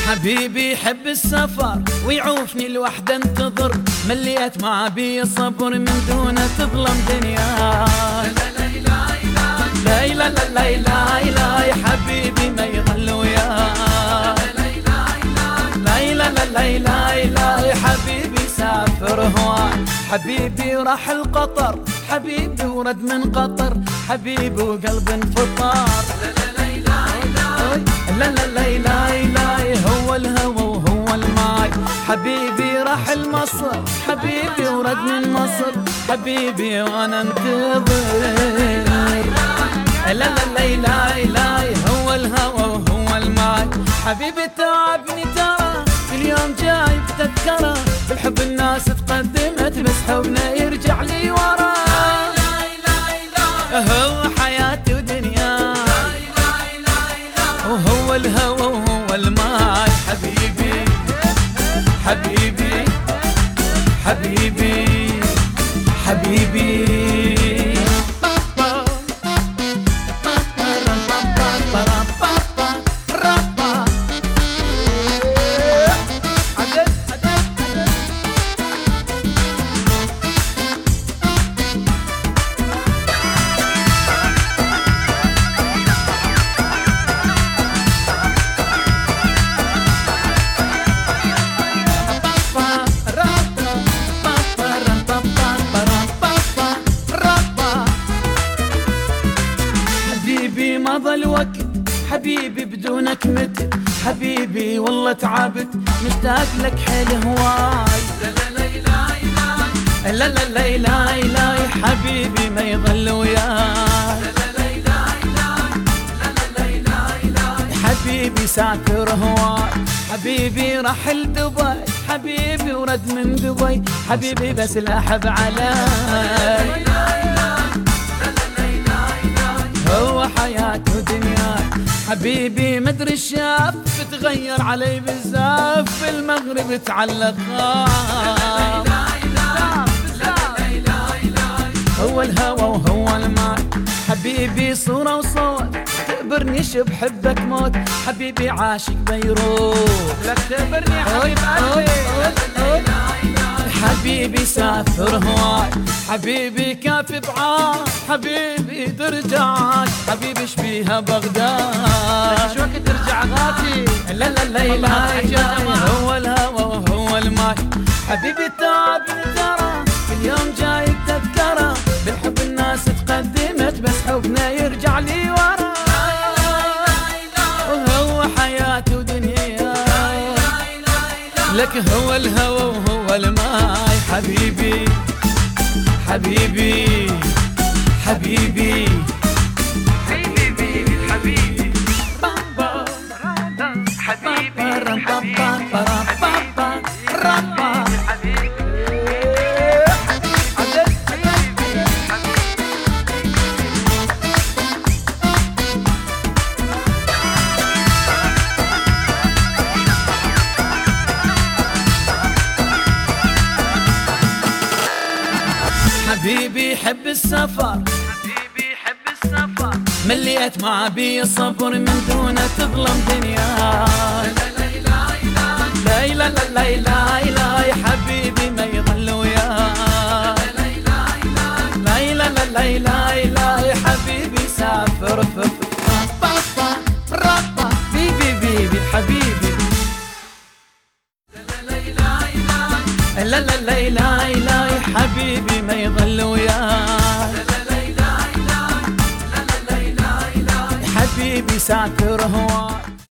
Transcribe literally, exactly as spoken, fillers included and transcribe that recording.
حبيبي يحب السفر ويعوفني الوحدة انتظر، مليت ما بي صبر من دونه تظلم دنيا. لا لا لا لا لا لا يا حبيبي ما يظل وياه. لا لا لا لا لا لا يا حبيبي سافر هواك. حبيبي راح القطر، حبيبي ورد من قطر، حبيبي وقلب انفطار. لا لا لا لا لا هو الهوى وهو الماي. حبيبي راح المصر، حبيبي ورد من مصر، حبيبي وانا انتظر. لا لا لا لا لا هو الهوى وهو الماي. حبيبي تعبني ترى كل يوم جايب تذكره، بالحب الناس تقدمت بس حبنا يرجع لي ورا. هو حياتي ودنيا وهو الهوى وهو الماي. حبيبي حبيبي حبيبي حبيبي مضى الوقت حبيبي بدونك مت. حبيبي والله تعبت مشتاق لك حيل هواي. لا لا لا لا لا لا يا حبيبي ما يظل وياي. حبيبي سافر هواي. حبيبي راح لدبي، حبيبي ورد من دبي، حبيبي بس لاحب علي. هو حياته ودنياي. حبيبي مدري الشاف تغير علي بالزاف، في المغرب تعلق. هو الهوى وهو الماء. حبيبي صورة وصوت تخبرنيش بحبك موت، حبيبي عاشق بيروت. لا تخبرني يا حبيب قلبي. حبيبي سافر هواي. حبيبي كاف بعاد، حبيبي ترجعك، حبيبي شبيها بغداد. شو وقت ترجع غاتي؟ لا لا لا لا هو الهوى وهو الماي. حبيبي تعبني ترى كل يوم جايب تذكره، بالحب الناس تقدمت بس حبنا يرجع لي ورا. وهو حياتي ودنيا لك هو الهوى وهو الماي. حبيبي حبيبي حبيبي حبيبي حبيبي بابا حبيبي حبيبي يحب السفر، حبيبي يحب السفر، مليت ما بي صبر من دونه تظلم دنيا. لا لا لا لا لا لا يا حبيبي ما يظل وياه. لا لا لا لا لا لا يا حبيبي سافر في رابا رابا بيبي بيبي حبيبي. لا لا لا لا لا يا حبيبي ما يظل وياه. حبيبي سافر هو